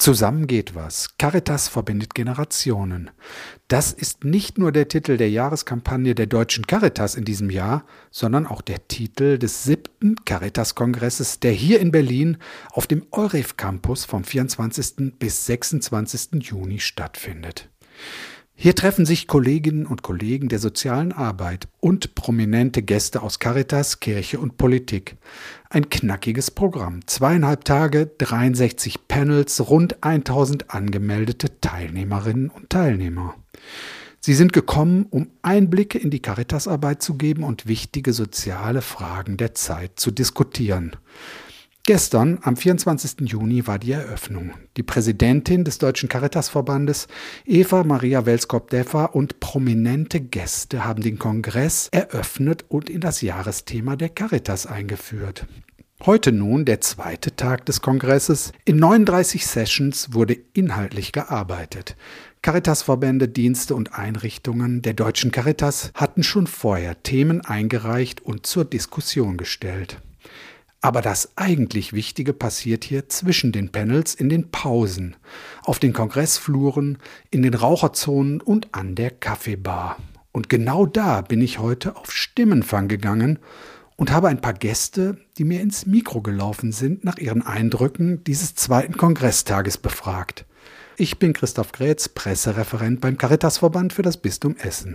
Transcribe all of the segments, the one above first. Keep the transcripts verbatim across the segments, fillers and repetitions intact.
Zusammen geht was. Caritas verbindet Generationen. Das ist nicht nur der Titel der Jahreskampagne der Deutschen Caritas in diesem Jahr, sondern auch der Titel des siebten Caritas-Kongresses, der hier in Berlin auf dem Euref Campus vom vierundzwanzigsten bis sechsundzwanzigsten Juni stattfindet. Hier treffen sich Kolleginnen und Kollegen der sozialen Arbeit und prominente Gäste aus Caritas, Kirche und Politik. Ein knackiges Programm. Zweieinhalb Tage, dreiundsechzig Panels, rund tausend angemeldete Teilnehmerinnen und Teilnehmer. Sie sind gekommen, um Einblicke in die Caritas-Arbeit zu geben und wichtige soziale Fragen der Zeit zu diskutieren. Gestern, am vierundzwanzigsten Juni, war die Eröffnung. Die Präsidentin des Deutschen Caritasverbandes, Eva Maria Welskop-Deffer, und prominente Gäste haben den Kongress eröffnet und in das Jahresthema der Caritas eingeführt. Heute nun der zweite Tag des Kongresses. In neununddreißig Sessions wurde inhaltlich gearbeitet. Caritasverbände, Dienste und Einrichtungen der Deutschen Caritas hatten schon vorher Themen eingereicht und zur Diskussion gestellt. Aber das eigentlich Wichtige passiert hier zwischen den Panels in den Pausen, auf den Kongressfluren, in den Raucherzonen und an der Kaffeebar. Und genau da bin ich heute auf Stimmenfang gegangen und habe ein paar Gäste, die mir ins Mikro gelaufen sind, nach ihren Eindrücken dieses zweiten Kongresstages befragt. Ich bin Christoph Grätz, Pressereferent beim Caritasverband für das Bistum Essen.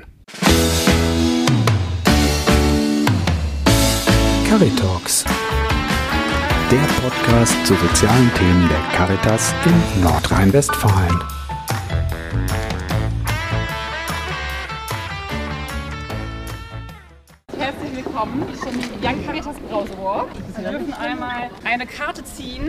Caritalks, der Podcast zu sozialen Themen der Caritas in Nordrhein-Westfalen. Herzlich willkommen zum Young Caritas Browser Walk. Sie dürfen einmal eine Karte ziehen.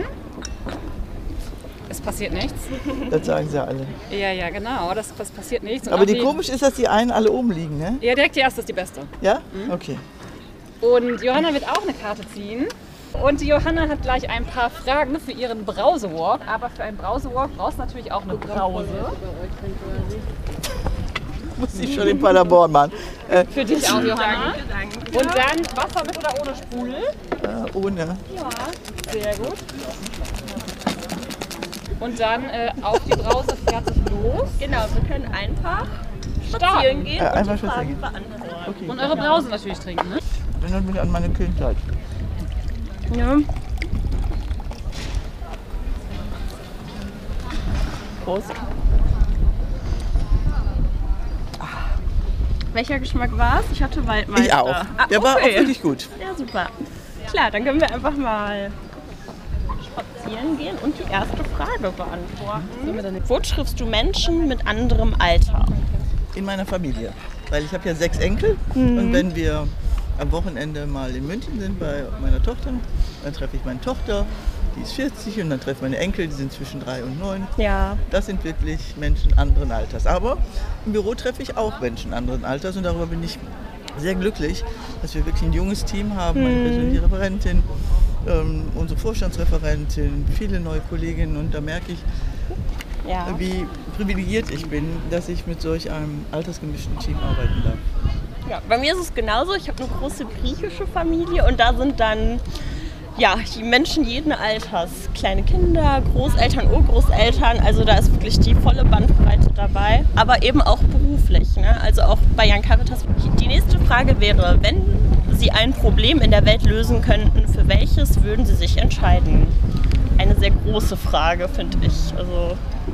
Es passiert nichts. Das sagen sie alle. Ja, ja, genau, das, das passiert nichts. Und aber die, die komisch ist, dass die einen alle oben liegen, ne? Ja, direkt die erste ist die beste. Ja? Mhm. Okay. Und Johanna wird auch eine Karte ziehen. Und die Johanna hat gleich ein paar Fragen für ihren Browserwalk. Aber für einen Browserwalk brauchst du natürlich auch eine Brause. Muss ich schon in Paderborn machen. Äh, für dich auch, Johanna. Und dann Wasser mit oder ohne Sprudel? Äh, ohne. Ja, sehr gut. Und dann äh, auf die Brause fertig los. Genau, wir können einfach spazieren gehen äh, und einfach die Fragen gehen. beantworten. Okay. Und eure Brause natürlich trinken, ne? Erinnert mich an meine Kindheit. Ja. Prost. Ah. Welcher Geschmack war es? Ich hatte Waldmeister. Ich auch. Ah, Der okay. war auch wirklich gut. Ja, super. Klar, dann können wir einfach mal spazieren gehen und die erste Frage beantworten. Wo triffst du Menschen mit anderem Alter? In meiner Familie. Weil ich habe ja sechs Enkel Mhm. und wenn wir am Wochenende mal in München sind bei meiner Tochter, dann treffe ich meine Tochter, die ist vierzig, und dann treffe ich meine Enkel, die sind zwischen drei und neun. Ja. Das sind wirklich Menschen anderen Alters. Aber im Büro treffe ich auch Menschen anderen Alters und darüber bin ich sehr glücklich, dass wir wirklich ein junges Team haben, meine persönliche Referentin, ähm, unsere Vorstandsreferentin, viele neue Kolleginnen, und da merke ich, Ja. wie privilegiert ich bin, dass ich mit solch einem altersgemischten Team arbeiten darf. Ja, bei mir ist es genauso. Ich habe eine große griechische Familie und da sind dann ja, die Menschen jeden Alters. Kleine Kinder, Großeltern, Urgroßeltern. Also da ist wirklich die volle Bandbreite dabei. Aber eben auch beruflich, ne? Also auch bei Young Caritas. Die nächste Frage wäre, wenn Sie ein Problem in der Welt lösen könnten, für welches würden Sie sich entscheiden? Eine sehr große Frage, finde ich. Also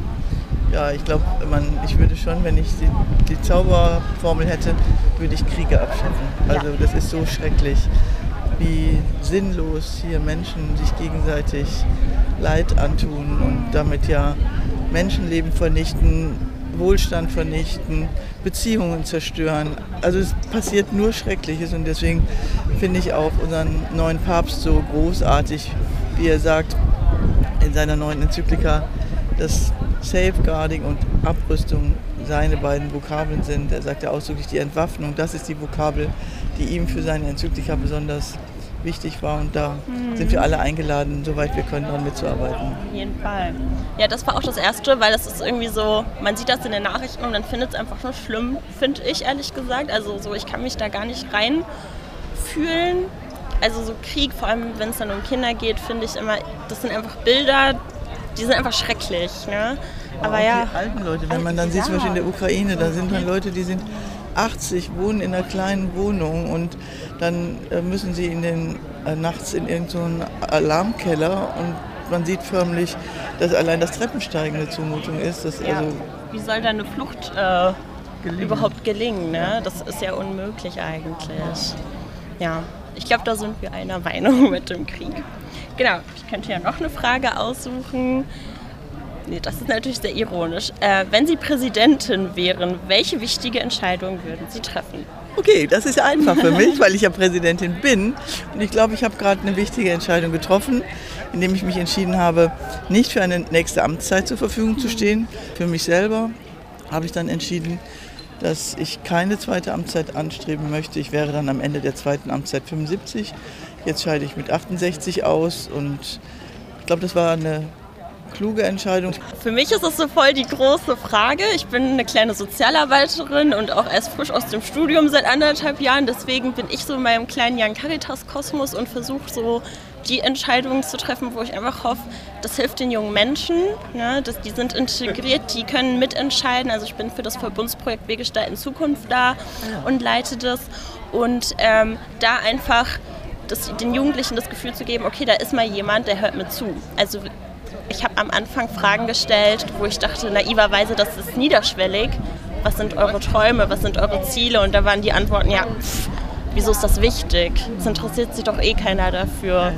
Ja, ich glaube, ich würde schon, wenn ich die, die Zauberformel hätte, würde ich Kriege abschaffen. Also Ja. das ist so schrecklich, wie sinnlos hier Menschen sich gegenseitig Leid antun und damit ja Menschenleben vernichten, Wohlstand vernichten, Beziehungen zerstören. Also es passiert nur Schreckliches, und deswegen finde ich auch unseren neuen Papst so großartig, wie er sagt in seiner neuen Enzyklika, dass Safeguarding und Abrüstung seine beiden Vokabeln sind. Er sagt ja ausdrücklich, die Entwaffnung, das ist die Vokabel, die ihm für seine Enzyklika besonders wichtig war, und da mhm. sind wir alle eingeladen, soweit wir können, daran mitzuarbeiten. Auf jeden Fall. Ja, das war auch das Erste, weil das ist irgendwie so, man sieht das in den Nachrichten und dann findet es einfach nur schlimm, finde ich ehrlich gesagt. Also so, ich kann mich da gar nicht reinfühlen. Also so Krieg, vor allem wenn es dann um Kinder geht, finde ich immer, das sind einfach Bilder, die sind einfach schrecklich. Ne? Aber auch ja. Die alten Leute, wenn man dann sieht, zum Beispiel in der Ukraine, da sind dann Leute, die sind achtzig, wohnen in einer kleinen Wohnung und dann äh, müssen sie in den, äh, nachts in irgendeinen so Alarmkeller und man sieht förmlich, dass allein das Treppensteigen eine Zumutung ist. Das Ja. also Wie soll da eine Flucht äh, gelingen. überhaupt gelingen? Ne? Das ist ja unmöglich eigentlich. Ja, ich glaube, da sind wir einer Meinung mit dem Krieg. Genau, ich könnte ja noch eine Frage aussuchen. Nee, das ist natürlich sehr ironisch. Äh, wenn Sie Präsidentin wären, welche wichtige Entscheidung würden Sie treffen? Okay, das ist einfach für mich, weil ich ja Präsidentin bin. Und ich glaube, ich habe gerade eine wichtige Entscheidung getroffen, indem ich mich entschieden habe, nicht für eine nächste Amtszeit zur Verfügung zu stehen. Für mich selber habe ich dann entschieden, dass ich keine zweite Amtszeit anstreben möchte. Ich wäre dann am Ende der zweiten Amtszeit fünfundsiebzig. Jetzt scheide ich mit achtundsechzig aus und ich glaube, das war eine kluge Entscheidung. Für mich ist das so voll die große Frage. Ich bin eine kleine Sozialarbeiterin und auch erst frisch aus dem Studium seit anderthalb Jahren. Deswegen bin ich so in meinem kleinen Young Caritas Kosmos und versuche so die Entscheidungen zu treffen, wo ich einfach hoffe, das hilft den jungen Menschen. Ne? Das, die sind integriert, die können mitentscheiden. Also ich bin für das Verbundsprojekt Wir gestalten Zukunft da und leite das. Und ähm, da einfach das, den Jugendlichen das Gefühl zu geben, okay, da ist mal jemand, der hört mir zu. Also ich habe am Anfang Fragen gestellt, wo ich dachte, naiverweise, das ist niederschwellig. Was sind eure Träume, was sind eure Ziele? Und da waren die Antworten, ja, pff, wieso ist das wichtig? Es interessiert sich doch eh keiner dafür.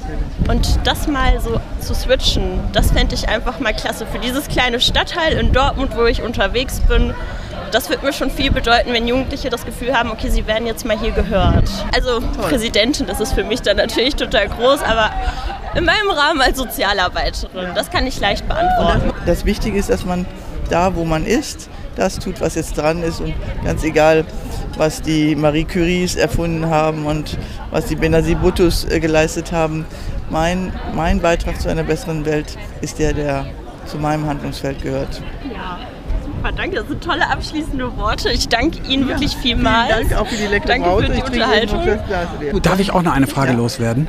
Und das mal so zu switchen, das fände ich einfach mal klasse. Für dieses kleine Stadtteil in Dortmund, wo ich unterwegs bin, das wird mir schon viel bedeuten, wenn Jugendliche das Gefühl haben, okay, sie werden jetzt mal hier gehört. Also Toll. Präsidentin, das ist für mich dann natürlich total groß, aber in meinem Rahmen als Sozialarbeiterin, das kann ich leicht beantworten. Das Wichtige ist, dass man da, wo man ist, das tut, was jetzt dran ist und ganz egal, was die Marie Curies erfunden haben und was die Benazir Bhuttos äh, geleistet haben. Mein, mein Beitrag zu einer besseren Welt ist der, der zu meinem Handlungsfeld gehört. Ja. Super, danke. Das sind tolle abschließende Worte. Ich danke Ihnen ja, wirklich vielmals. Vielen Dank auch für die leckere Danke Braute. für die ich Unterhaltung. Darf ich auch noch eine Frage ja. loswerden?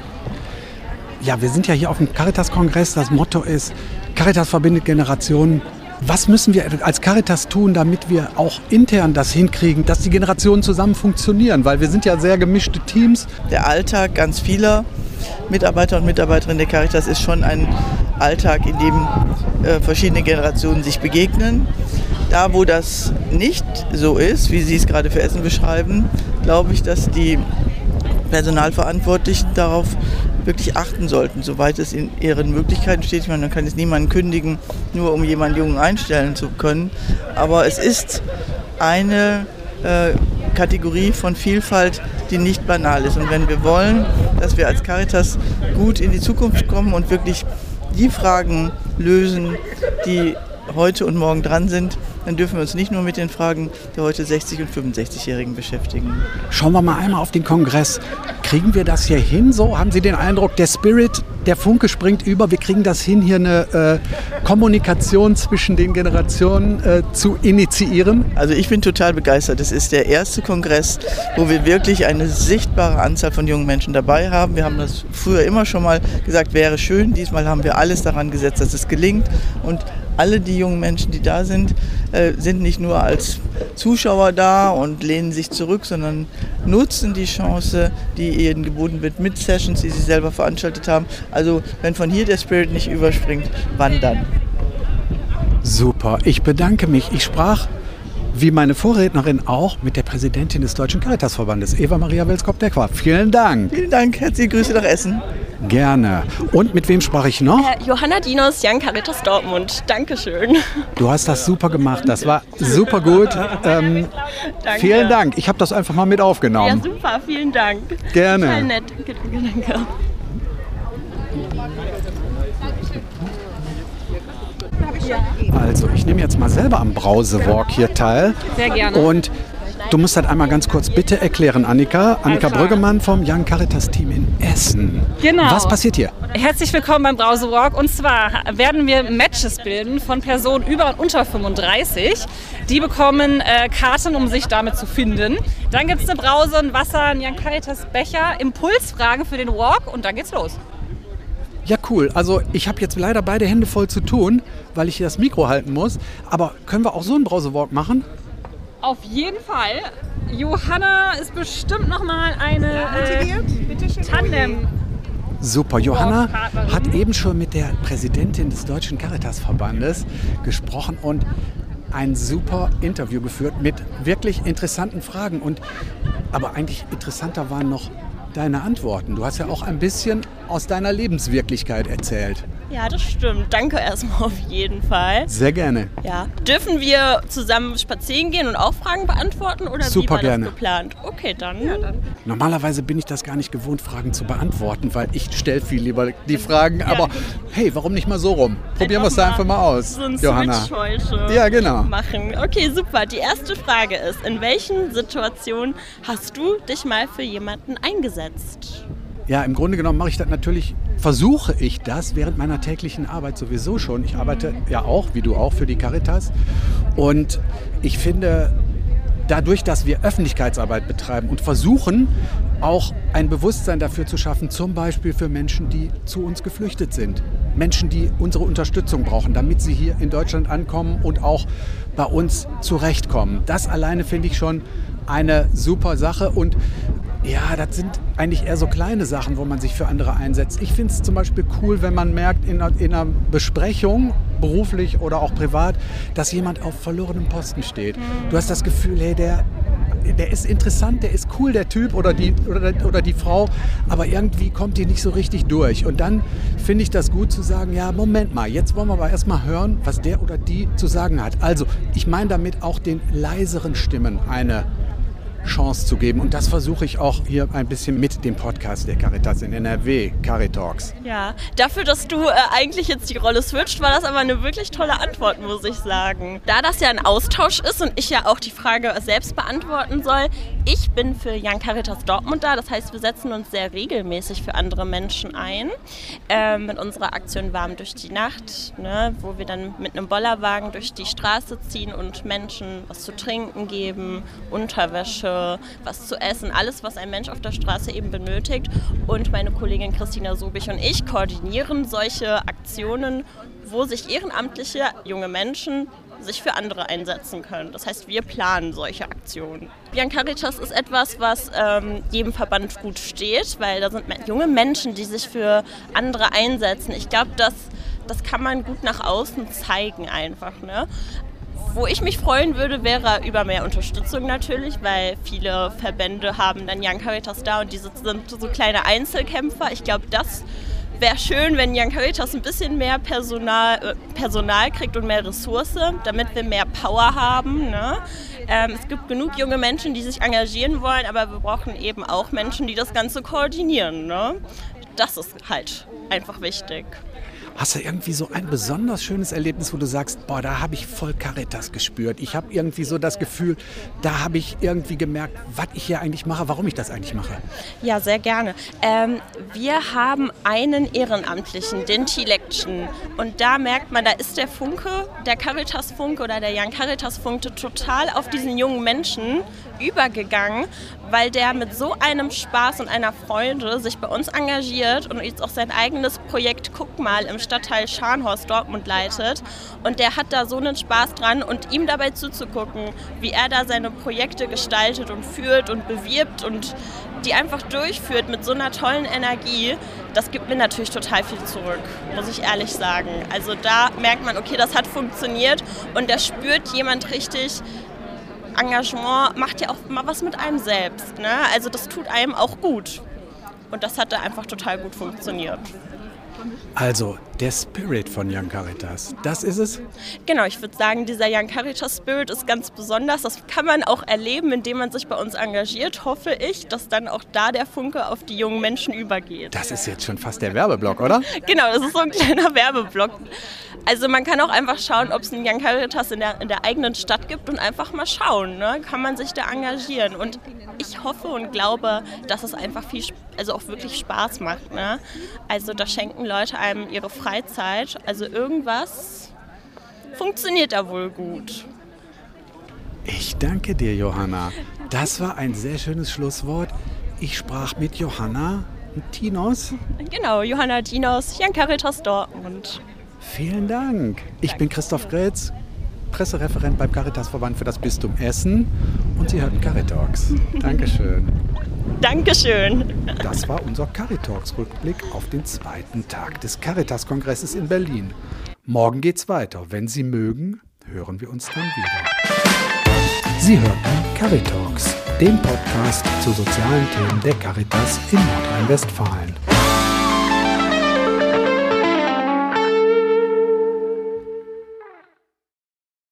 Ja, wir sind ja hier auf dem Caritas-Kongress. Das Motto ist, Caritas verbindet Generationen. Was müssen wir als Caritas tun, damit wir auch intern das hinkriegen, dass die Generationen zusammen funktionieren? Weil wir sind ja sehr gemischte Teams. Der Alltag ganz vieler Mitarbeiter und Mitarbeiterinnen der Caritas ist schon ein Alltag, in dem äh, verschiedene Generationen sich begegnen. Da, wo das nicht so ist, wie Sie es gerade für Essen beschreiben, glaube ich, dass die Personalverantwortlichen darauf wirklich achten sollten, soweit es in ihren Möglichkeiten steht. Ich meine, man kann jetzt niemanden kündigen, nur um jemanden Jungen einstellen zu können. Aber es ist eine äh, Kategorie von Vielfalt, die nicht banal ist. Und wenn wir wollen, dass wir als Caritas gut in die Zukunft kommen und wirklich die Fragen lösen, die heute und morgen dran sind, dann dürfen wir uns nicht nur mit den Fragen der heute sechzig- und fünfundsechzigjährigen beschäftigen. Schauen wir mal einmal auf den Kongress. Kriegen wir das hier hin so? Haben Sie den Eindruck, der Spirit, der Funke springt über, wir kriegen das hin, hier eine äh, Kommunikation zwischen den Generationen äh, zu initiieren? Also ich bin total begeistert. Es ist der erste Kongress, wo wir wirklich eine sichtbare Anzahl von jungen Menschen dabei haben. Wir haben das früher immer schon mal gesagt, wäre schön. Diesmal haben wir alles daran gesetzt, dass es gelingt. Und alle die jungen Menschen, die da sind, äh, sind nicht nur als Zuschauer da und lehnen sich zurück, sondern nutzen die Chance, die ihnen geboten wird, mit Sessions, die sie selber veranstaltet haben. Also wenn von hier der Spirit nicht überspringt, wann dann? Super, ich bedanke mich. Ich sprach, wie meine Vorrednerin auch, mit der Präsidentin des Deutschen Caritasverbandes, Eva-Maria Welskop-Decker. Vielen Dank. Vielen Dank, herzliche Grüße nach Essen. Gerne. Und mit wem sprach ich noch? Äh, Johanna Dinos, Young Caritas Dortmund. Dankeschön. Du hast das super gemacht. Das war super gut. Ähm, Danke. Vielen Dank. Ich habe das einfach mal mit aufgenommen. Ja, super. Vielen Dank. Gerne. Total nett. Danke, danke, danke. Also, ich nehme jetzt mal selber am Brausewalk hier teil. Sehr gerne. Und du musst das einmal ganz kurz bitte erklären, Annika. Annika Also. Brüggemann vom Young Caritas Team in Essen. Genau. Was passiert hier? Herzlich willkommen beim Brausewalk. Und zwar werden wir Matches bilden von Personen über und unter fünfunddreißig. Die bekommen äh, Karten, um sich damit zu finden. Dann gibt es eine Brause, ein Wasser, ein Young Caritas Becher, Impulsfragen für den Walk und dann geht's los. Ja, cool. Also ich habe jetzt leider beide Hände voll zu tun, weil ich hier das Mikro halten muss. Aber können wir auch so einen Brausewalk machen? Auf jeden Fall. Johanna ist bestimmt nochmal eine äh, Tandem. Super. Johanna Partnerin. hat eben schon mit der Präsidentin des Deutschen Caritas-Verbandes gesprochen und ein super Interview geführt mit wirklich interessanten Fragen. Und, aber eigentlich interessanter waren noch deine Antworten. Du hast ja auch ein bisschen aus deiner Lebenswirklichkeit erzählt. Ja, das stimmt. Danke erstmal auf jeden Fall. Sehr gerne. Ja. Dürfen wir zusammen spazieren gehen und auch Fragen beantworten oder Super wie war gerne. das geplant? Okay, dann. Ja, dann. Normalerweise bin ich das gar nicht gewohnt, Fragen zu beantworten, weil ich stelle viel lieber die Fragen. Aber hey, warum nicht mal so rum? Probieren wir es da einfach mal aus, So ein Johanna. Switch heute Ja, genau. machen. Okay, super. Die erste Frage ist, in welchen Situationen hast du dich mal für jemanden eingesetzt? Ja, im Grunde genommen mache ich das natürlich, versuche ich das während meiner täglichen Arbeit sowieso schon. Ich arbeite ja auch, wie du auch, für die Caritas. Und ich finde, dadurch, dass wir Öffentlichkeitsarbeit betreiben und versuchen, auch ein Bewusstsein dafür zu schaffen, zum Beispiel für Menschen, die zu uns geflüchtet sind. Menschen, die unsere Unterstützung brauchen, damit sie hier in Deutschland ankommen und auch bei uns zurechtkommen. Das alleine finde ich schon eine super Sache. Und ja, das sind eigentlich eher so kleine Sachen, wo man sich für andere einsetzt. Ich finde es zum Beispiel cool, wenn man merkt in einer, in einer Besprechung, beruflich oder auch privat, dass jemand auf verlorenem Posten steht. Du hast das Gefühl, hey, der, der ist interessant, der ist cool, der Typ oder die, oder, oder die Frau, aber irgendwie kommt die nicht so richtig durch. Und dann finde ich das gut zu sagen, ja, Moment mal, jetzt wollen wir aber erstmal hören, was der oder die zu sagen hat. Also, ich meine damit auch den leiseren Stimmen eine Chance zu geben. Und das versuche ich auch hier ein bisschen mit dem Podcast der Caritas in N R W, Caritalks. Ja, dafür, dass du äh, eigentlich jetzt die Rolle switcht, war das aber eine wirklich tolle Antwort, muss ich sagen. Da das ja ein Austausch ist und ich ja auch die Frage selbst beantworten soll, ich bin für Young Caritas Dortmund da, das heißt, wir setzen uns sehr regelmäßig für andere Menschen ein. Ähm, mit unserer Aktion Warm durch die Nacht, ne, wo wir dann mit einem Bollerwagen durch die Straße ziehen und Menschen was zu trinken geben, Unterwäsche, was zu essen, alles, was ein Mensch auf der Straße eben benötigt. Und meine Kollegin Christina Sobich und ich koordinieren solche Aktionen, wo sich ehrenamtliche junge Menschen sich für andere einsetzen können. Das heißt, wir planen solche Aktionen. Young Caritas ist etwas, was ähm, jedem Verband gut steht, weil da sind junge Menschen, die sich für andere einsetzen. Ich glaube, das, das kann man gut nach außen zeigen einfach, ne? Wo ich mich freuen würde, wäre über mehr Unterstützung natürlich, weil viele Verbände haben dann Young Caritas da und diese sind so kleine Einzelkämpfer. Ich glaube, das wäre schön, wenn Young Caritas ein bisschen mehr Personal, äh, Personal kriegt und mehr Ressourcen, damit wir mehr Power haben, ne? Ähm, es gibt genug junge Menschen, die sich engagieren wollen, aber wir brauchen eben auch Menschen, die das Ganze koordinieren, ne? Das ist halt einfach wichtig. Hast du irgendwie so ein besonders schönes Erlebnis, wo du sagst, boah, da habe ich voll Caritas gespürt. Ich habe irgendwie so das Gefühl, da habe ich irgendwie gemerkt, was ich hier eigentlich mache, warum ich das eigentlich mache. Ja, sehr gerne. Ähm, wir haben einen Ehrenamtlichen, den T-Lection. Und da merkt man, da ist der Funke, der Caritas-Funke oder der Young Caritas-Funke total auf diesen jungen Menschen übergegangen, weil der mit so einem Spaß und einer Freude sich bei uns engagiert und jetzt auch sein eigenes Projekt Guck mal im Stadtteil Scharnhorst Dortmund leitet. Und der hat da so einen Spaß dran und ihm dabei zuzugucken, wie er da seine Projekte gestaltet und führt und bewirbt und die einfach durchführt mit so einer tollen Energie, das gibt mir natürlich total viel zurück, muss ich ehrlich sagen. Also da merkt man, okay, das hat funktioniert und da spürt jemand richtig, Engagement macht ja auch mal was mit einem selbst, ne? Also das tut einem auch gut. Und das hat da einfach total gut funktioniert. Also, der Spirit von Young Caritas, das ist es? Genau, ich würde sagen, dieser Young Caritas Spirit ist ganz besonders. Das kann man auch erleben, indem man sich bei uns engagiert, hoffe ich, dass dann auch da der Funke auf die jungen Menschen übergeht. Das ist jetzt schon fast der Werbeblock, oder? Genau, das ist so ein kleiner Werbeblock. Also man kann auch einfach schauen, ob es einen Young Caritas in der, in der eigenen Stadt gibt und einfach mal schauen, ne? Kann man sich da engagieren. Und ich hoffe und glaube, dass es einfach viel, also auch wirklich Spaß macht, ne? Also da schenken Leute einem ihre Freizeit. Also irgendwas funktioniert da wohl gut. Ich danke dir, Johanna. Das war ein sehr schönes Schlusswort. Ich sprach mit Johanna Und Tinos? Genau, Johanna Dinos, Young Caritas Dortmund. Vielen Dank. Ich bin Christoph Grätz, Pressereferent beim Caritasverband für das Bistum Essen und Sie hörten Caritalks. Dankeschön. Dankeschön. Das war unser Caritalks-Rückblick auf den zweiten Tag des Caritas-Kongresses in Berlin. Morgen geht's weiter. Wenn Sie mögen, hören wir uns dann wieder. Sie hörten Caritalks, den Podcast zu sozialen Themen der Caritas in Nordrhein-Westfalen.